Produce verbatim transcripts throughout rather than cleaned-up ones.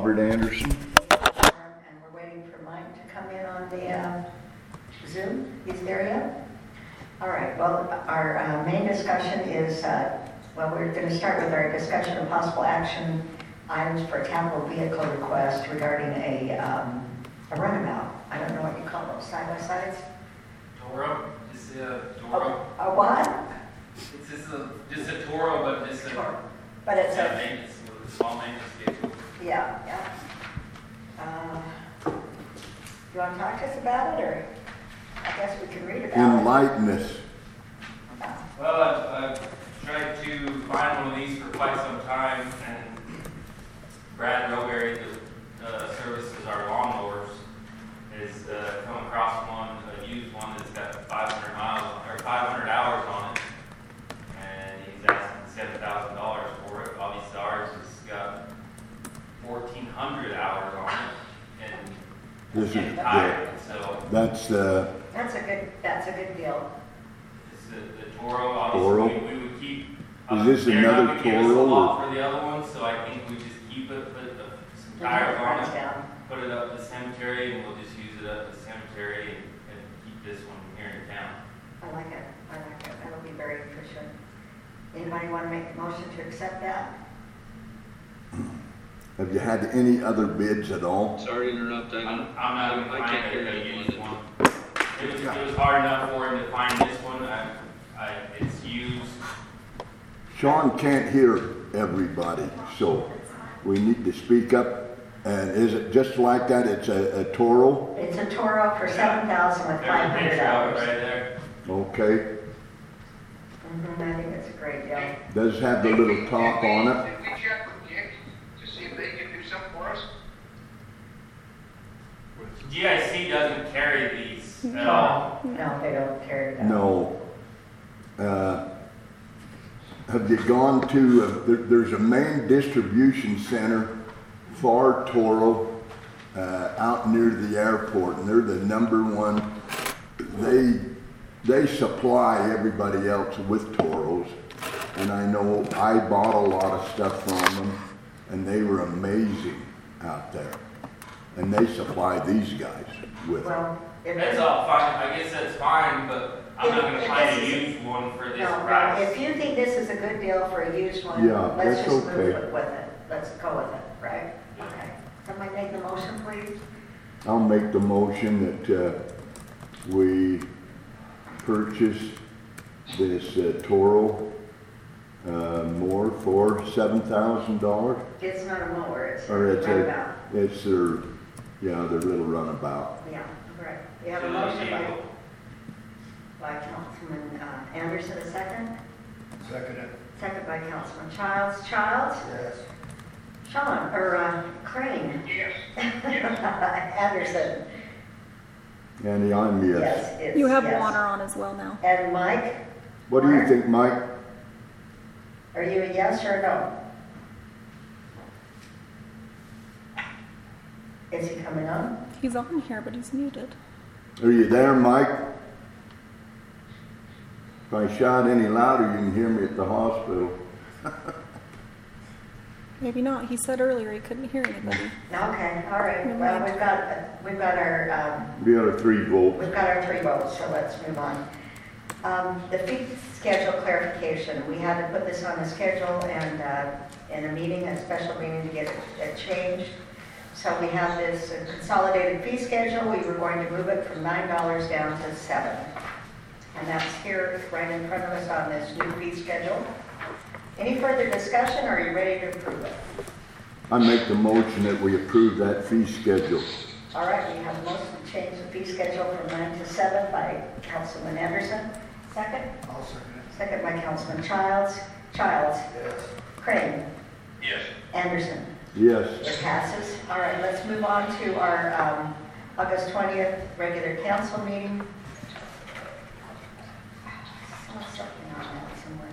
Robert Anderson. And we're waiting for Mike to come in on the uh, Zoom. He's there yet? All right, well, our uh, main discussion is, uh, well, we're going to start with our discussion of possible action items for a capital vehicle request regarding a, um, a runabout. I don't know what you call those, side-by-sides? Toro? Just a Toro. A, a what? It's just a, just a Toro, but just a, Toro. But it's yeah, a, maintenance, with a small maintenance vehicle. yeah, yeah. Uh, you want to talk to us about it, or I guess we can read about it? Enlighten us. Well, I've, I've tried to find one of these for quite some time, and Brad Roberry, that uh, services our lawnmowers, has uh, come across one, a used one that's got five hundred miles or five hundred hours on it, and he's asking seven thousand dollars for it. Obviously, ours has got fourteen hundred hours on it, and This is it's the, tired. So that's the That's a good, that's a good deal. it's the, the Toro. Obviously, Toro? We, we would keep. Is this they're another not gonna give us a Toro, lot or- for the other one, so I think we just keep it, put the, some When tires it on burns it, down. put it up at the cemetery, and we'll just use it up at the cemetery and, and keep this one here in town. I like it, I like it, that'll be very efficient. Anybody want to make a motion to accept that? have you had any other bids at all? Sorry to interrupt. I, I'm, I'm not I gonna can't find hear a, a anyone. used one. It was, it was hard enough for him to find this one. I, I, it's used. Sean can't hear everybody, so we need to speak up. And is it just like that? It's a, a Toro? It's a Toro for seven thousand with There's five a hundred picture of it dollars. right there. Okay. Mm-hmm, I think it's a great deal. Does have the little top on it. Did we check with Dick to see if they can do something for us? G I C doesn't carry these at all. No, no, they don't carry that. No. Uh, have you gone to, uh, there, there's a main distribution center for Toro uh, out near the airport, and they're the number one. They they supply everybody else with Toros, and I know I bought a lot of stuff from them, and they were amazing out there. And they supply these guys with it. Well, if That's all fine. I guess that's fine, but I'm not gonna find a used one for this No, no, price. if you think this is a good deal for a used one, Yeah, let's that's just move okay. it with it. Let's go with it, right? Okay. Somebody make the motion, please? I'll make the motion that uh, we purchase this uh, Toro uh, more for seven thousand dollars. It's not a mower, it's a Or it's runabout. a, it's their, yeah, their little runabout. Yeah, right. We have a So motion by, vehicle. by Councilman uh, Anderson, a second. Second it. Second by Councilman Childs. Childs? Yes. Sean, or uh, Crane? Yes. Anderson? And I'm yes. Yes, it's You have yes. water on as well now. And Mike, What do you think, Mike? are you a yes or a no? Is he coming on? He's on here, but he's muted. Are you there, Mike? If I shout any louder, you can hear me at the hospital. Maybe not. He said earlier he couldn't hear anybody. Okay, all right. Well, we've got, we've got our, um, We got a three vote. we've got our three votes, so let's move on. Um, The fee schedule clarification, we had to put this on the schedule and uh, in a meeting, a special meeting to get it it changed. So we have this uh, consolidated fee schedule. We were going to move it from nine dollars down to seven. And that's here right in front of us on this new fee schedule. Any further discussion, or are you ready to approve it? I make the motion that we approve that fee schedule. All right, we have a motion to change the fee schedule from nine to seven by Councilman Anderson. Second? I'll second it. Second by Councilman Childs. Childs. Yes. Crane. Yes. Anderson. Yes. It passes. All right, let's move on to our um, August twentieth regular council meeting. Saw something on that somewhere.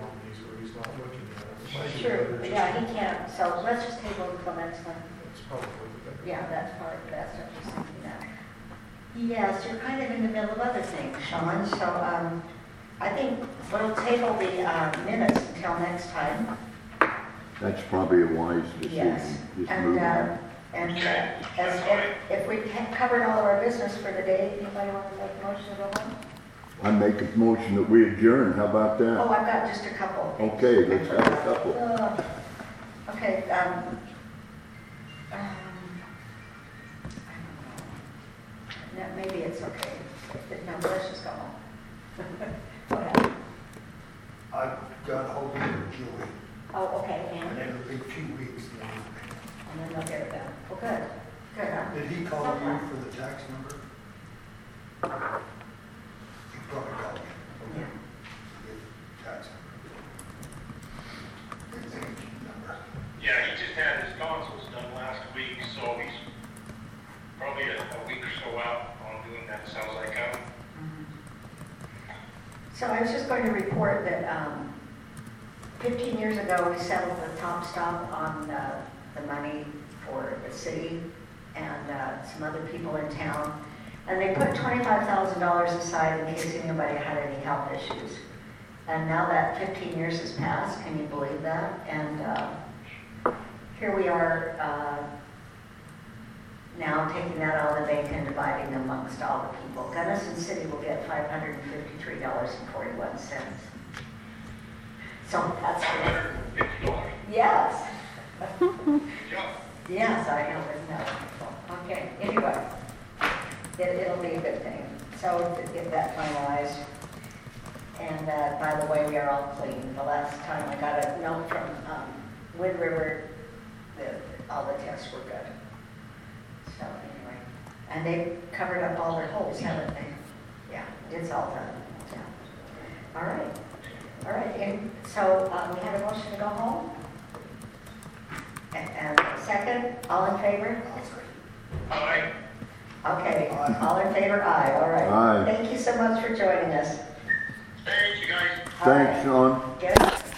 these where he's not looking at them. It might be Sure, better just- yeah, he can't, so let's just table it till next time. It's probably better. Yeah, that's probably the best, I'm just thinking that. Yes, you're kind of in the middle of other things, Sean, so, um, I think we'll table the, uh, minutes until next time. That's probably a wise Yes, decision. Just and, move uh, on. and, uh, as, if, if we ha- covered all of our business for the day, anybody want to make a motion to go home? I make a motion that we adjourn. How about Oh, that? I've got just a couple. Okay, let's have a couple. Uh, Okay, um, um, I don't know. No, maybe it's okay. No, let's just go home. Go ahead. I've got a hold of Julie, Oh, okay, and and, it'll be two weeks then. and then they'll get it done. Well, good, good. huh? Did he call you for the tax number? He probably called me. Yeah. The tax number. His age number. Yeah, he just had his tonsils done last week, so he's probably a, a week or so out on doing that, sounds like, uh, So I was just going to report that um, fifteen years ago, we settled the top stop on uh, the money for the city and uh, some other people in town. And they put twenty-five thousand dollars aside in case anybody had any health issues. And now that fifteen years has passed, can you believe that? And uh, here we are uh, now taking that out of the bank and dividing amongst all the people. Gunnison City will get five hundred fifty-three dollars and forty-one cents. So that's five hundred and fifty dollars. Yes. Good job. Yes, I know, but no. Okay, anyway, it, it'll be a good thing. So to get that finalized. And uh, by the way, we are all clean. The last time I got a note from um, Wind River, the, all the tests were good. So anyway, and they've covered up all their holes, haven't they? Yeah, it's all done. Yeah. All right, all right. And so um, we had a motion to go home. And, and second, all in favor? Aye. Okay, all in favor, aye. All right. Aye. Thank you so much for joining us. Thanks, you guys. All right. Thanks, Sean. Get it?